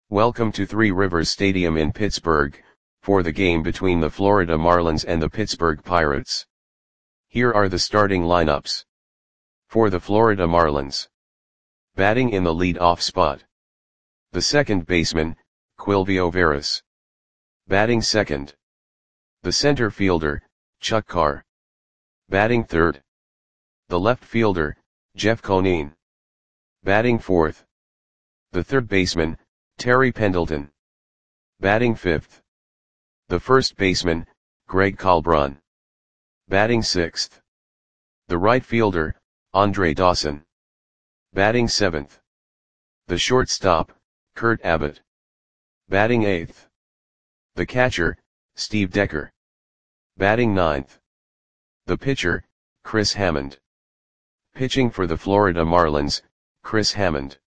Welcome to Three Rivers Stadium in Pittsburgh, for the game between the Florida Marlins and the Pittsburgh Pirates. Here are the starting lineups. For the Florida Marlins. Batting in the lead-off spot. The second baseman, Quilvio Veras. Batting second. The center fielder, Chuck Carr. Batting third. The left fielder, Jeff Conine. Batting fourth. The third baseman, Terry Pendleton. Batting fifth. The first baseman, Greg Kalbrun. Batting sixth. The right fielder, Andre Dawson. Batting seventh. The shortstop, Kurt Abbott. Batting eighth. The catcher, Steve Decker. Batting ninth. The pitcher, Chris Hammond. Pitching for the Florida Marlins, Chris Hammond.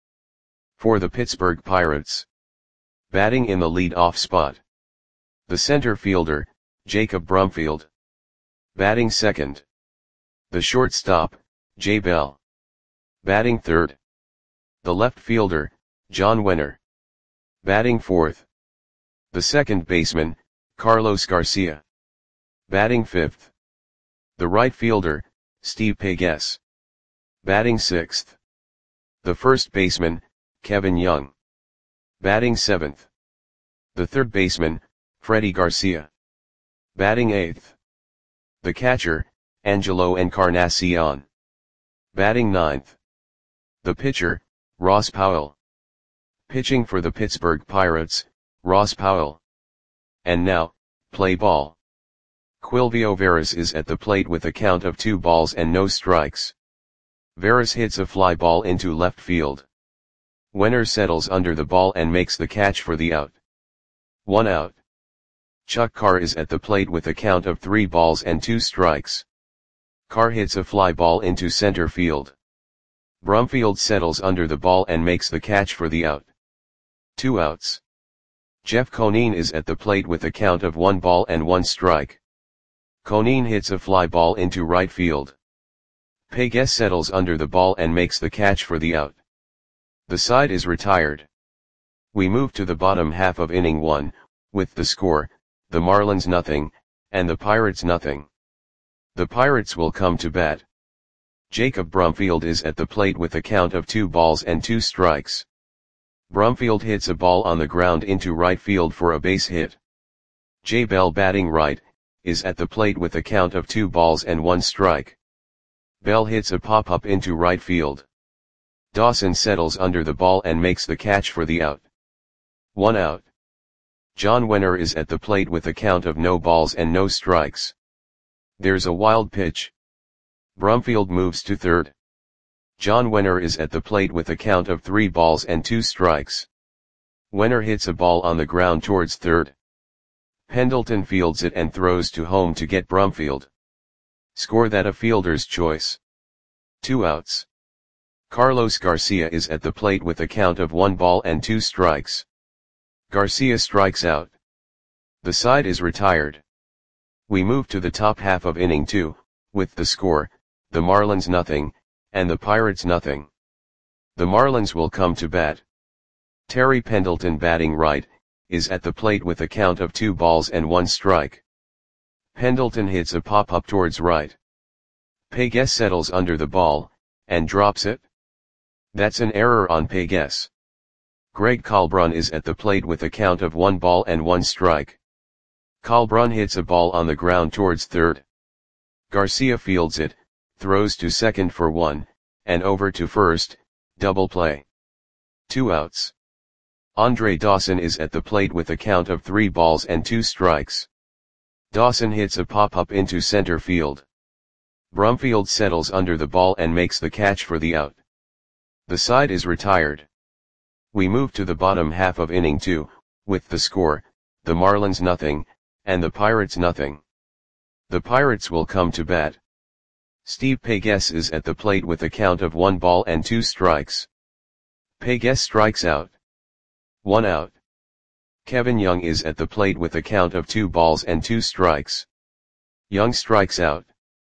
For the Pittsburgh Pirates. Batting in the lead-off spot. The center fielder, Jacob Brumfield. Batting second. The shortstop, Jay Bell. Batting third. The left fielder, John Wenner. Batting fourth. The second baseman, Carlos Garcia. Batting fifth. The right fielder, Steve Pegues. Batting sixth. The first baseman, Kevin Young. Batting seventh. The third baseman, Freddie Garcia. Batting eighth. The catcher, Angelo Encarnacion. Batting ninth. The pitcher, Ross Powell. Pitching for the Pittsburgh Pirates, Ross Powell. And now, play ball. Quilvio Veras is at the plate with a count of 2 balls and no strikes. Veras hits a fly ball into left field. Wenner settles under the ball and makes the catch for the out. 1 out. Chuck Carr is at the plate with a count of 3 balls and 2 strikes. Carr hits a fly ball into center field. Brumfield settles under the ball and makes the catch for the out. 2 outs. Jeff Conine is at the plate with a count of 1 ball and 1 strike. Conine hits a fly ball into right field. Pegues settles under the ball and makes the catch for the out. The side is retired. We move to the bottom half of inning 1, with the score, the Marlins nothing, and the Pirates nothing. The Pirates will come to bat. Jacob Brumfield is at the plate with a count of 2 balls and 2 strikes. Brumfield hits a ball on the ground into right field for a base hit. Jay Bell, batting right, is at the plate with a count of 2 balls and 1 strike. Bell hits a pop-up into right field. Dawson settles under the ball and makes the catch for the out. 1 out. John Wenner is at the plate with a count of no balls and no strikes. There's a wild pitch. Brumfield moves to third. John Wenner is at the plate with a count of 3 balls and 2 strikes. Wenner hits a ball on the ground towards third. Pendleton fields it and throws to home to get Brumfield. Score that a fielder's choice. 2 outs. Carlos Garcia is at the plate with a count of 1 ball and 2 strikes. Garcia strikes out. The side is retired. We move to the top half of inning 2, with the score, the Marlins nothing, and the Pirates nothing. The Marlins will come to bat. Terry Pendleton, batting right, is at the plate with a count of 2 balls and 1 strike. Pendleton hits a pop-up towards right. Pegues settles under the ball, and drops it. That's an error on Pegues. Greg Kalbrun is at the plate with a count of 1 ball and 1 strike. Kalbrun hits a ball on the ground towards third. Garcia fields it, throws to second for 1, and over to first, double play. 2 outs. Andre Dawson is at the plate with a count of 3 balls and 2 strikes. Dawson hits a pop-up into center field. Brumfield settles under the ball and makes the catch for the out. The side is retired. We move to the bottom half of inning 2, with the score, the Marlins nothing, and the Pirates nothing. The Pirates will come to bat. Steve Pegues is at the plate with a count of 1 ball and 2 strikes. Pegues strikes out. 1 out. Kevin Young is at the plate with a count of 2 balls and 2 strikes. Young strikes out.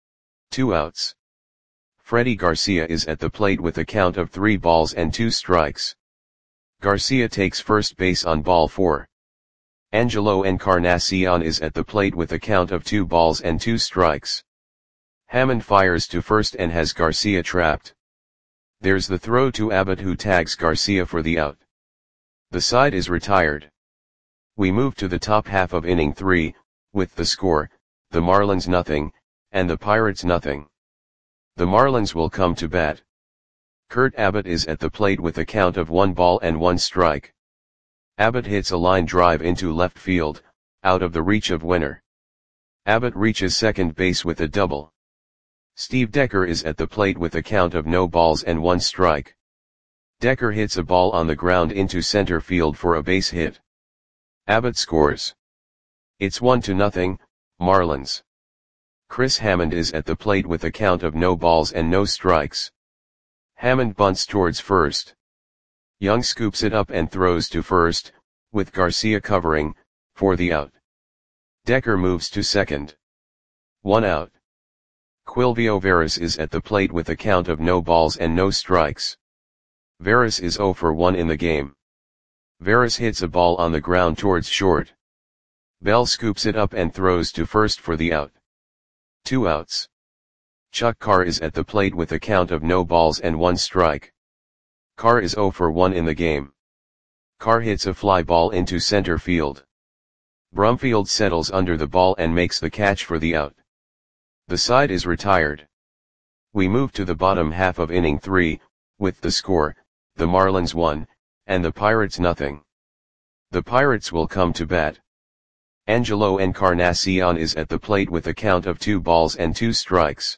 2 outs. Freddie Garcia is at the plate with a count of 3 balls and 2 strikes. Garcia takes first base on ball 4. Angelo Encarnacion is at the plate with a count of 2 balls and 2 strikes. Hammond fires to first and has Garcia trapped. There's the throw to Abbott, who tags Garcia for the out. The side is retired. We move to the top half of inning 3, with the score, the Marlins nothing, and the Pirates nothing. The Marlins will come to bat. Kurt Abbott is at the plate with a count of 1 ball and 1 strike. Abbott hits a line drive into left field, out of the reach of Winner. Abbott reaches second base with a double. Steve Decker is at the plate with a count of no balls and 1 strike. Decker hits a ball on the ground into center field for a base hit. Abbott scores. It's 1-0, Marlins. Chris Hammond is at the plate with a count of no balls and no strikes. Hammond bunts towards first. Young scoops it up and throws to first, with Garcia covering, for the out. Decker moves to second. 1 out. Quilvio Veras is at the plate with a count of no balls and no strikes. Veras is 0 for 1 in the game. Veras hits a ball on the ground towards short. Bell scoops it up and throws to first for the out. 2 outs. Chuck Carr is at the plate with a count of no balls and 1 strike. Carr is 0 for 1 in the game. Carr hits a fly ball into center field. Brumfield settles under the ball and makes the catch for the out. The side is retired. We move to the bottom half of inning 3, with the score, the Marlins 1, and the Pirates nothing. The Pirates will come to bat. Angelo Encarnacion is at the plate with a count of 2 balls and 2 strikes.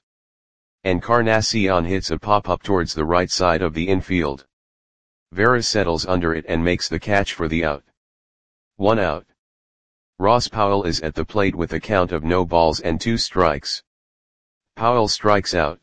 Encarnacion hits a pop-up towards the right side of the infield. Veras settles under it and makes the catch for the out. 1 out. Ross Powell is at the plate with a count of no balls and 2 strikes. Powell strikes out.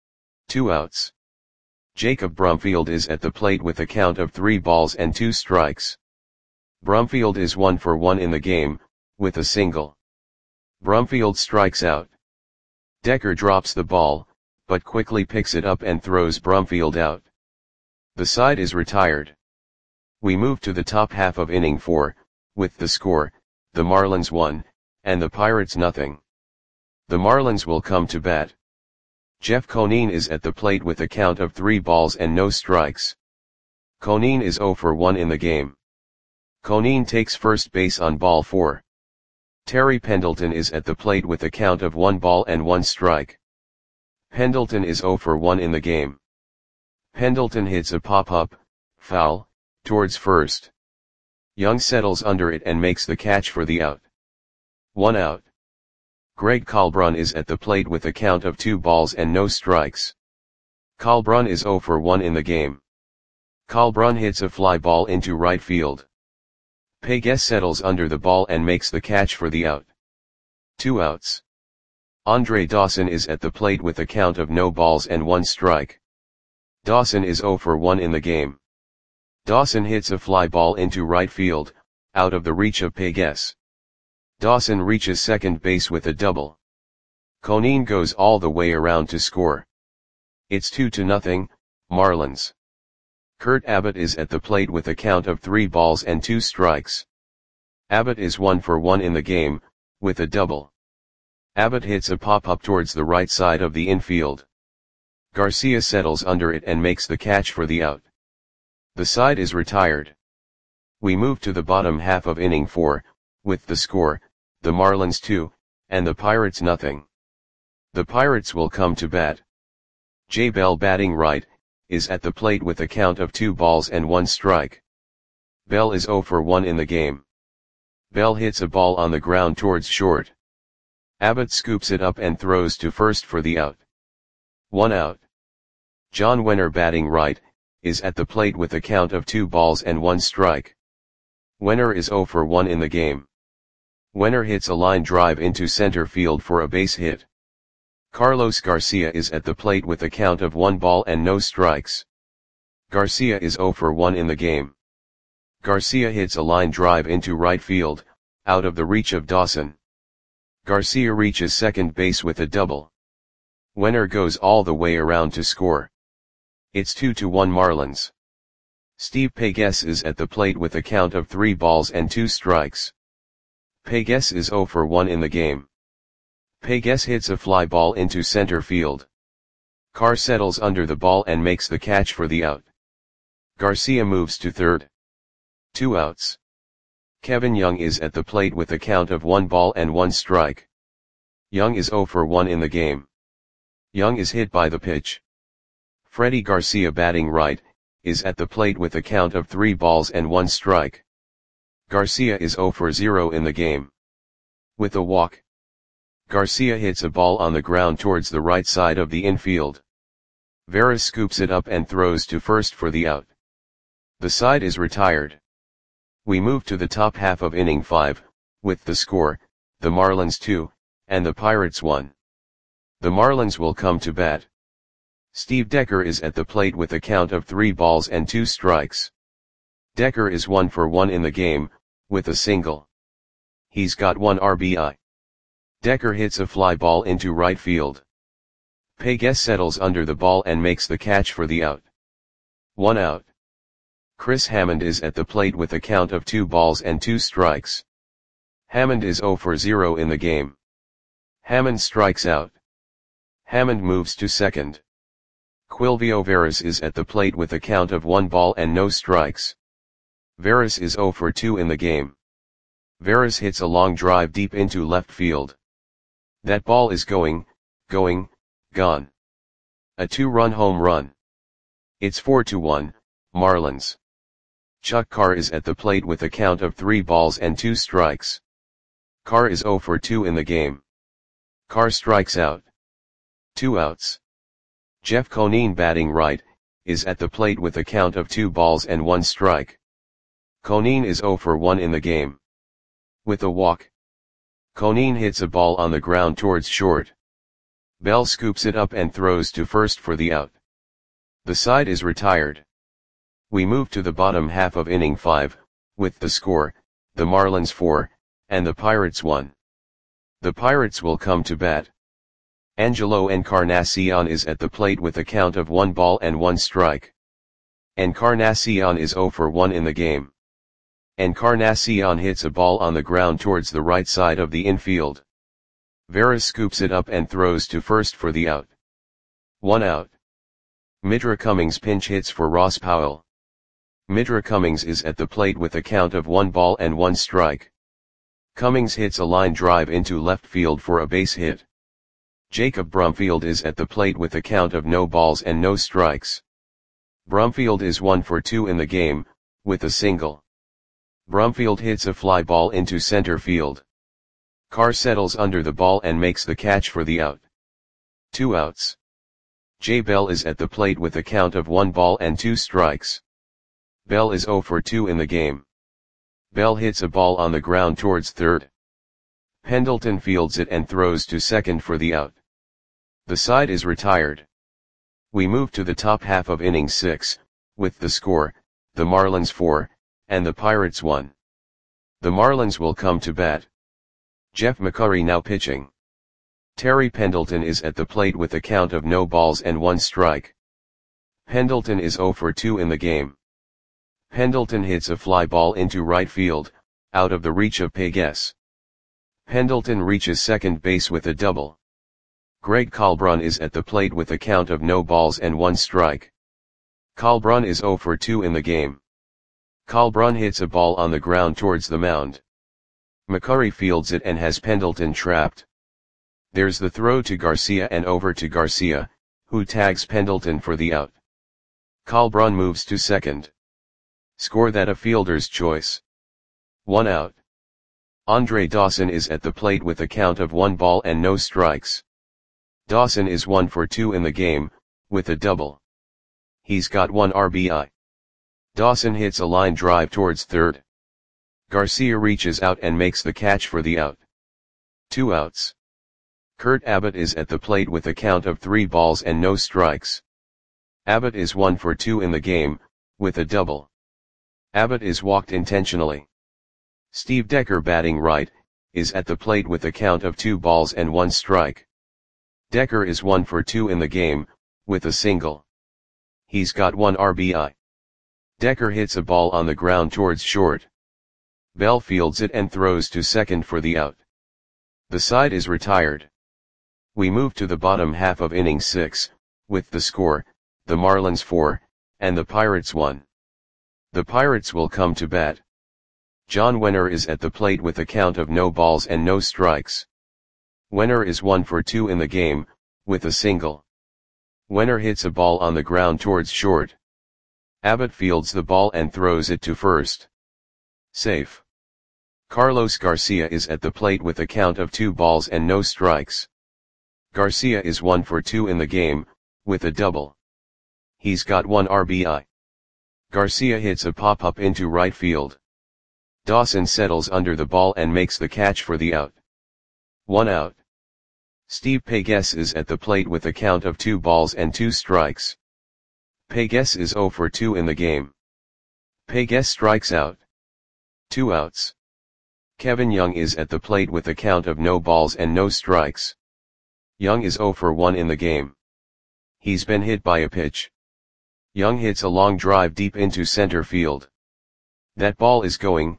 2 outs. Jacob Brumfield is at the plate with a count of 3 balls and 2 strikes. Brumfield is 1 for 1 in the game, with a single. Brumfield strikes out. Decker drops the ball, but quickly picks it up and throws Brumfield out. The side is retired. We move to the top half of inning 4, with the score, the Marlins 1, and the Pirates nothing. The Marlins will come to bat. Jeff Conine is at the plate with a count of 3 balls and no strikes. Conine is 0 for 1 in the game. Conine takes first base on ball 4. Terry Pendleton is at the plate with a count of 1 ball and 1 strike. Pendleton is 0 for 1 in the game. Pendleton hits a pop-up, foul, towards first. Young settles under it and makes the catch for the out. 1 out. Greg Kalbrun is at the plate with a count of 2 balls and no strikes. Kalbrun is 0 for 1 in the game. Kalbrun hits a fly ball into right field. Pegues settles under the ball and makes the catch for the out. 2 outs. Andre Dawson is at the plate with a count of no balls and 1 strike. Dawson is 0 for 1 in the game. Dawson hits a fly ball into right field, out of the reach of Pegues. Dawson reaches second base with a double. Conine goes all the way around to score. It's 2-0, Marlins. Kurt Abbott is at the plate with a count of 3 balls and 2 strikes. Abbott is 1 for 1 in the game, with a double. Abbott hits a pop-up towards the right side of the infield. Garcia settles under it and makes the catch for the out. The side is retired. We move to the bottom half of inning 4, with the score, the Marlins 2, and the Pirates nothing. The Pirates will come to bat. Jay Bell, batting right, is at the plate with a count of 2 balls and 1 strike. Bell is 0 for 1 in the game. Bell hits a ball on the ground towards short. Abbott scoops it up and throws to first for the out. 1 out. John Wenner, batting right, is at the plate with a count of 2 balls and 1 strike. Wenner is 0 for 1 in the game. Wenner hits a line drive into center field for a base hit. Carlos Garcia is at the plate with a count of 1 ball and no strikes. Garcia is 0 for 1 in the game. Garcia hits a line drive into right field, out of the reach of Dawson. Garcia reaches second base with a double. Wenner goes all the way around to score. It's 2-1 Marlins. Steve Pegues is at the plate with a count of 3 balls and 2 strikes. Pegues is 0 for 1 in the game. Pegues hits a fly ball into center field. Carr settles under the ball and makes the catch for the out. Garcia moves to third. 2 outs. Kevin Young is at the plate with a count of 1 ball and 1 strike. Young is 0 for 1 in the game. Young is hit by the pitch. Freddie Garcia, batting right, is at the plate with a count of 3 balls and 1 strike. Garcia is 0 for 0 in the game. With a walk, Garcia hits a ball on the ground towards the right side of the infield. Veras scoops it up and throws to first for the out. The side is retired. We move to the top half of inning 5, with the score, the Marlins 2, and the Pirates 1. The Marlins will come to bat. Steve Decker is at the plate with a count of 3 balls and 2 strikes. Decker is 1 for 1 in the game, with a single. He's got 1 RBI. Decker hits a fly ball into right field. Pegues settles under the ball and makes the catch for the out. 1 out. Chris Hammond is at the plate with a count of 2 balls and 2 strikes. Hammond is 0 for 0 in the game. Hammond strikes out. Hammond moves to second. Quilvio Veras is at the plate with a count of 1 ball and no strikes. Veras is 0 for 2 in the game. Veras hits a long drive deep into left field. That ball is gone. A 2-run home run. It's 4-1, Marlins. Chuck Carr is at the plate with a count of 3 balls and 2 strikes. Carr is 0 for 2 in the game. Carr strikes out. 2 outs. Jeff Conine, batting right, is at the plate with a count of 2 balls and 1 strike. Conine is 0 for 1 in the game. With a walk, Conine hits a ball on the ground towards short. Bell scoops it up and throws to first for the out. The side is retired. We move to the bottom half of inning 5, with the score, the Marlins 4, and the Pirates 1. The Pirates will come to bat. Angelo Encarnacion is at the plate with a count of 1 ball and 1 strike. Encarnacion is 0 for 1 in the game. Encarnacion hits a ball on the ground towards the right side of the infield. Veras scoops it up and throws to first for the out. 1 out. Midra Cummings pinch hits for Ross Powell. Midra Cummings is at the plate with a count of 1 ball and 1 strike. Cummings hits a line drive into left field for a base hit. Jacob Brumfield is at the plate with a count of no balls and no strikes. Brumfield is 1 for 2 in the game, with a single. Brumfield hits a fly ball into center field. Carr settles under the ball and makes the catch for the out. 2 outs. Jay Bell is at the plate with a count of 1 ball and 2 strikes. Bell is 0 for 2 in the game. Bell hits a ball on the ground towards third. Pendleton fields it and throws to second for the out. The side is retired. We move to the top half of inning 6, with the score, the Marlins 4, and the Pirates 1. The Marlins will come to bat. Jeff McCurry now pitching. Terry Pendleton is at the plate with a count of no balls and 1 strike. Pendleton is 0 for 2 in the game. Pendleton hits a fly ball into right field, out of the reach of Pegues. Pendleton reaches second base with a double. Greg Kalbrun is at the plate with a count of no balls and 1 strike. Kalbrun is 0 for 2 in the game. Kalbrun hits a ball on the ground towards the mound. McCurry fields it and has Pendleton trapped. There's the throw to Garcia and over to Garcia, who tags Pendleton for the out. Kalbrun moves to second. Score that a fielder's choice. 1 out. Andre Dawson is at the plate with a count of 1 ball and no strikes. Dawson is 1 for 2 in the game, with a double. He's got 1 RBI. Dawson hits a line drive towards third. Garcia reaches out and makes the catch for the out. 2 outs. Kurt Abbott is at the plate with a count of 3 balls and no strikes. Abbott is 1 for 2 in the game, with a double. Abbott is walked intentionally. Steve Decker, batting right, is at the plate with a count of 2 balls and 1 strike. Decker is 1 for 2 in the game, with a single. He's got 1 RBI. Decker hits a ball on the ground towards short. Bell fields it and throws to second for the out. The side is retired. We move to the bottom half of inning 6, with the score, the Marlins 4, and the Pirates 1. The Pirates will come to bat. John Wenner is at the plate with a count of no balls and no strikes. Wenner is 1 for 2 in the game, with a single. Wenner hits a ball on the ground towards short. Abbott fields the ball and throws it to first. Safe. Carlos Garcia is at the plate with a count of 2 balls and no strikes. Garcia is 1 for 2 in the game, with a double. He's got 1 RBI. Garcia hits a pop-up into right field. Dawson settles under the ball and makes the catch for the out. 1 out. Steve Pegues is at the plate with a count of 2 balls and 2 strikes. Pegues is 0 for 2 in the game. Pegues strikes out. 2 outs. Kevin Young is at the plate with a count of no balls and no strikes. Young is 0 for 1 in the game. He's been hit by a pitch. Young hits a long drive deep into center field. That ball is gone.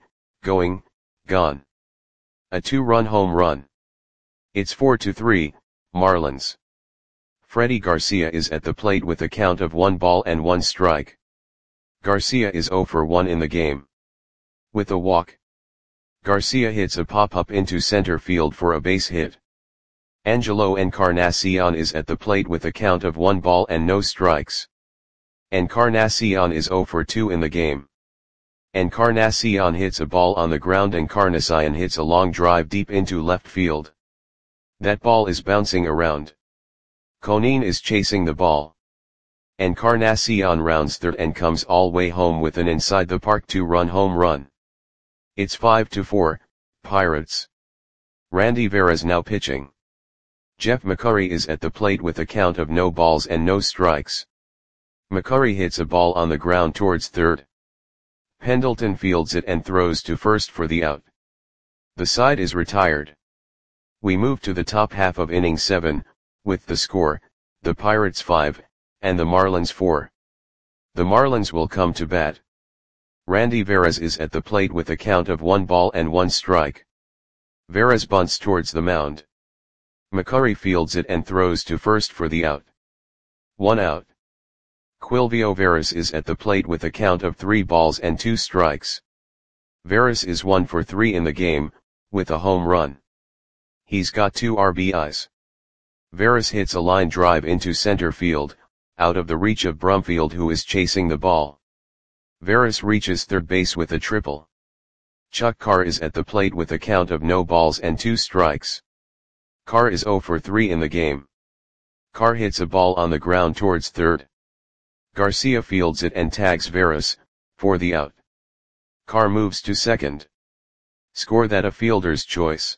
A 2-run home run. It's 4-3, Marlins. Freddie Garcia is at the plate with a count of 1 ball and 1 strike. Garcia is 0 for 1 in the game. With a walk. Garcia hits a pop-up into center field for a base hit. Angelo Encarnacion is at the plate with a count of 1 ball and no strikes. Encarnacion is 0 for 2 in the game. Encarnacion hits a ball on the ground. Encarnacion hits a long drive deep into left field. That ball is bouncing around. Conine is chasing the ball. Encarnacion rounds third and comes all way home with an inside the park 2-run home run. It's 5-4, Pirates. Randy Veras now pitching. Jeff McCurry is at the plate with a count of no balls and no strikes. McCurry hits a ball on the ground towards third. Pendleton fields it and throws to first for the out. The side is retired. We move to the top half of inning 7, with the score, the Pirates 5, and the Marlins 4. The Marlins will come to bat. Randy Veras is at the plate with a count of 1 ball and 1 strike. Veras bunts towards the mound. McCurry fields it and throws to first for the out. 1 out. Quilvio Veras is at the plate with a count of 3 balls and 2 strikes. Veras is 1 for 3 in the game, with a home run. He's got 2 RBIs. Veras hits a line drive into center field, out of the reach of Brumfield, who is chasing the ball. Veras reaches third base with a triple. Chuck Carr is at the plate with a count of no balls and 2 strikes. Carr is 0 for 3 in the game. Carr hits a ball on the ground towards third. Garcia fields it and tags Veras, for the out. Carr moves to second. Score that a fielder's choice.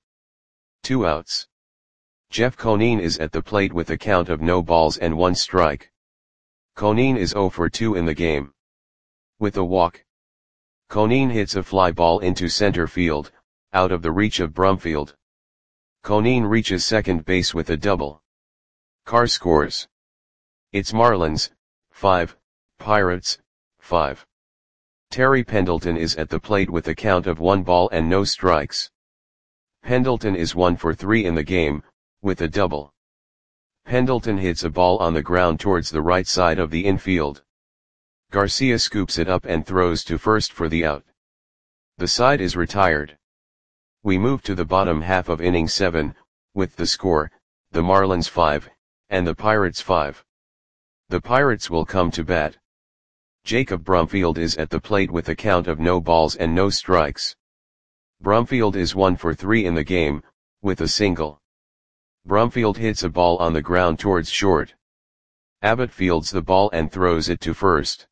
2 outs. Jeff Conine is at the plate with a count of no balls and 1 strike. Conine is 0 for 2 in the game. With a walk. Conine hits a fly ball into center field, out of the reach of Brumfield. Conine reaches second base with a double. Carr scores. It's Marlins, 5, Pirates, 5. Terry Pendleton is at the plate with a count of 1 ball and no strikes. Pendleton is 1 for 3 in the game, with a double. Pendleton hits a ball on the ground towards the right side of the infield. Garcia scoops it up and throws to first for the out. The side is retired. We move to the bottom half of inning 7, with the score, the Marlins 5, and the Pirates 5. The Pirates will come to bat. Jacob Brumfield is at the plate with a count of no balls and no strikes. Brumfield is 1 for 3 in the game, with a single. Brumfield hits a ball on the ground towards short. Abbott fields the ball and throws it to first.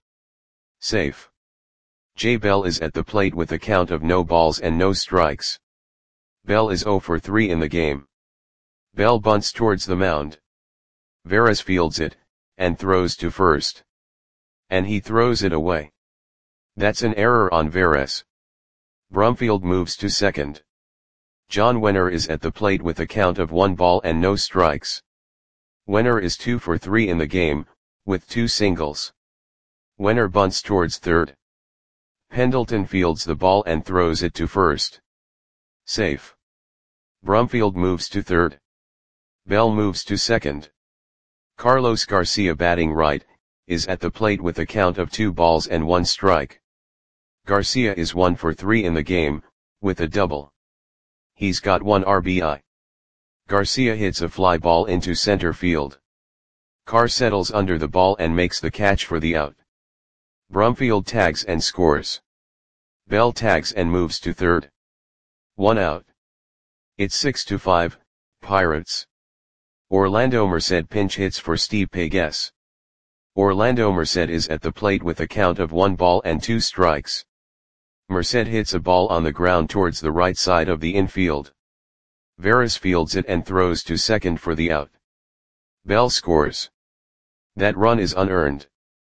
Safe. Jay Bell is at the plate with a count of no balls and no strikes. Bell is 0 for 3 in the game. Bell bunts towards the mound. Veras fields it, and throws to first. And he throws it away. That's an error on Veras. Brumfield moves to second. John Wenner is at the plate with a count of 1 ball and no strikes. Wenner is 2 for 3 in the game, with 2 singles. Wenner bunts towards third. Pendleton fields the ball and throws it to first. Safe. Brumfield moves to third. Bell moves to second. Carlos Garcia batting right, is at the plate with a count of 2 balls and 1 strike. Garcia is 1 for 3 in the game, with a double. He's got 1 RBI. Garcia hits a fly ball into center field. Carr settles under the ball and makes the catch for the out. Brumfield tags and scores. Bell tags and moves to third. 1 out. It's 6-5, Pirates. Orlando Merced pinch hits for Steve Pegues. Orlando Merced is at the plate with a count of 1 ball and 2 strikes. Merced hits a ball on the ground towards the right side of the infield. Veras fields it and throws to second for the out. Bell scores. That run is unearned.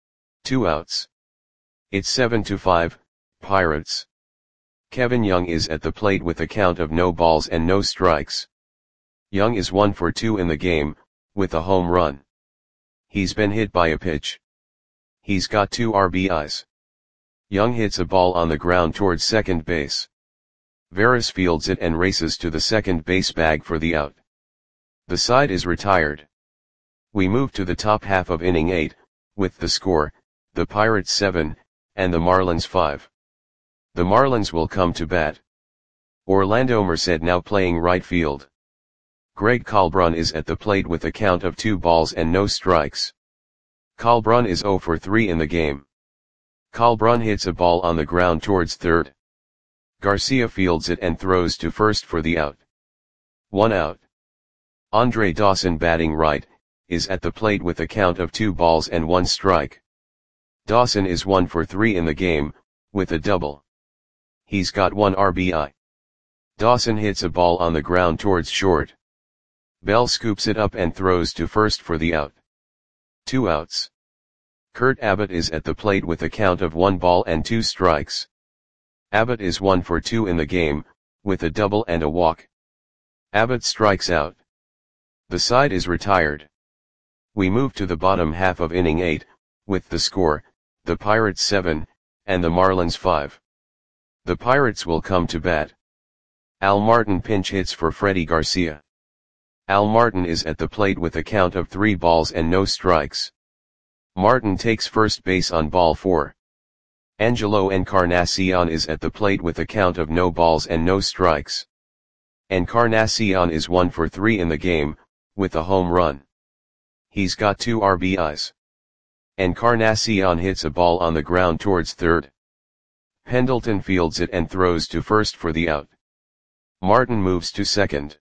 2 outs. It's 7-5, Pirates. Kevin Young is at the plate with a count of no balls and no strikes. Young is 1 for 2 in the game, with a home run. He's been hit by a pitch. He's got 2 RBIs. Young hits a ball on the ground towards second base. Veras fields it and races to the second base bag for the out. The side is retired. We move to the top half of inning 8, with the score, the Pirates 7, and the Marlins 5. The Marlins will come to bat. Orlando Merced now playing right field. Greg Colbrun is at the plate with a count of 2 balls and no strikes. Colbrun is 0 for 3 in the game. Colbrun hits a ball on the ground towards third. Garcia fields it and throws to first for the out. 1 out. Andre Dawson batting right, is at the plate with a count of 2 balls and 1 strike. Dawson is 1 for 3 in the game, with a double. He's got 1 RBI. Dawson hits a ball on the ground towards short. Bell scoops it up and throws to first for the out. 2 outs. Kurt Abbott is at the plate with a count of 1 ball and 2 strikes. Abbott is 1 for 2 in the game, with a double and a walk. Abbott strikes out. The side is retired. We move to the bottom half of inning 8, with the score, the Pirates 7, and the Marlins 5. The Pirates will come to bat. Al Martin pinch hits for Freddie Garcia. Al Martin is at the plate with a count of 3 balls and no strikes. Martin takes first base on ball 4. Angelo Encarnacion is at the plate with a count of no balls and no strikes. Encarnacion is 1 for 3 in the game, with a home run. He's got 2 RBIs. Encarnacion hits a ball on the ground towards third. Pendleton fields it and throws to first for the out. Martin moves to second.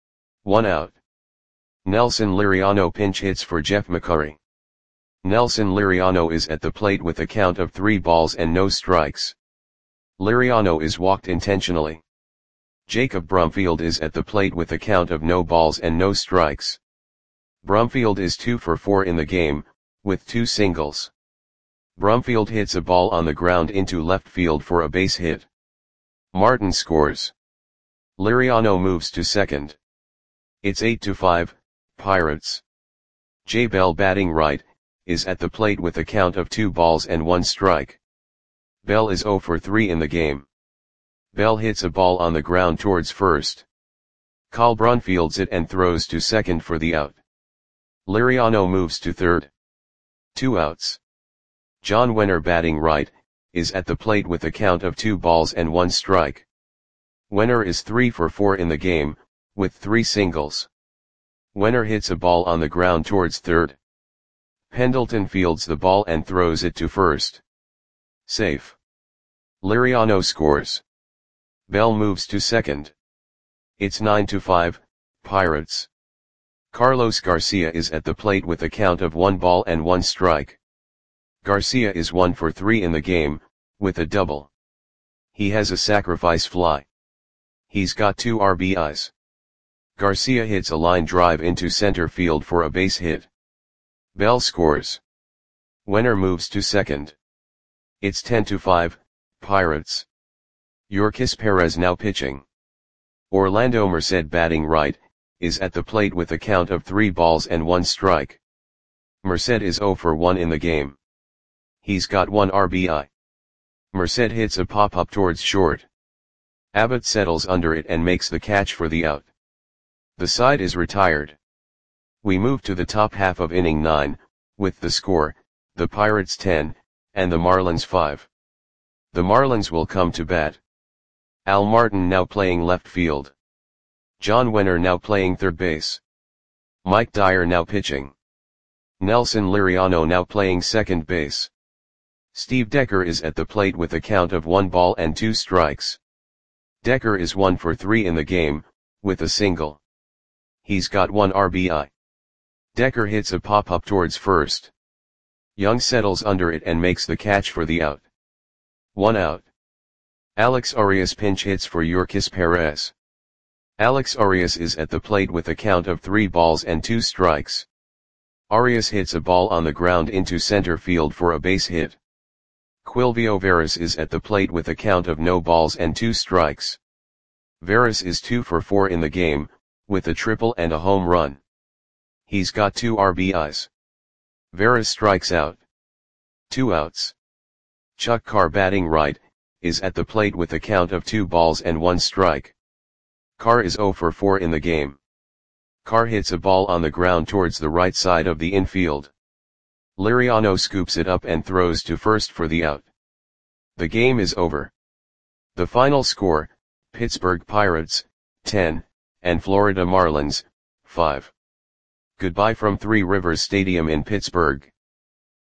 1 out. Nelson Liriano pinch hits for Jeff McCurry. Nelson Liriano is at the plate with a count of 3 balls and no strikes. Liriano is walked intentionally. Jacob Brumfield is at the plate with a count of no balls and no strikes. Brumfield is 2 for 4 in the game, with 2 singles. Brumfield hits a ball on the ground into left field for a base hit. Martin scores. Liriano moves to second. It's 8-5, Pirates. Jay Bell batting right, is at the plate with a count of 2 balls and 1 strike. Bell is 0 for 3 in the game. Bell hits a ball on the ground towards first. Colbrun fields it and throws to second for the out. Liriano moves to third. 2 outs. John Wenner batting right, is at the plate with a count of 2 balls and 1 strike. Wenner is 3 for 4 in the game, with 3 singles. Wenner hits a ball on the ground towards third. Pendleton fields the ball and throws it to first. Safe. Liriano scores. Bell moves to second. It's 9-5, Pirates. Carlos Garcia is at the plate with a count of 1 ball and 1 strike. Garcia is 1 for 3 in the game, with a double. He has a sacrifice fly. He's got 2 RBIs. Garcia hits a line drive into center field for a base hit. Bell scores. Wenner moves to second. It's 10-5, Pirates. Yorkis Perez now pitching. Orlando Merced batting right, is at the plate with a count of 3 balls and 1 strike. Merced is 0 for 1 in the game. He's got 1 RBI. Merced hits a pop-up towards short. Abbott settles under it and makes the catch for the out. The side is retired. We move to the top half of inning 9, with the score, the Pirates 10, and the Marlins 5. The Marlins will come to bat. Al Martin now playing left field. John Wenner now playing third base. Mike Dyer now pitching. Nelson Liriano now playing second base. Steve Decker is at the plate with a count of 1 ball and 2 strikes. Decker is 1 for 3 in the game, with a single. He's got 1 RBI. Decker hits a pop-up towards first. Young settles under it and makes the catch for the out. 1 out. Alex Arias pinch hits for Yorkis Perez. Alex Arias is at the plate with a count of 3 balls and 2 strikes. Arias hits a ball on the ground into center field for a base hit. Quilvio Veras is at the plate with a count of no balls and 2 strikes. Veras is 2 for 4 in the game, with a triple and a home run. He's got 2 RBIs. Veras strikes out. 2 outs. Chuck Carr batting right, is at the plate with a count of 2 balls and 1 strike. Carr is 0 for 4 in the game. Carr hits a ball on the ground towards the right side of the infield. Liriano scoops it up and throws to first for the out. The game is over. The final score, Pittsburgh Pirates, 10, and Florida Marlins, 5. Goodbye from Three Rivers Stadium in Pittsburgh.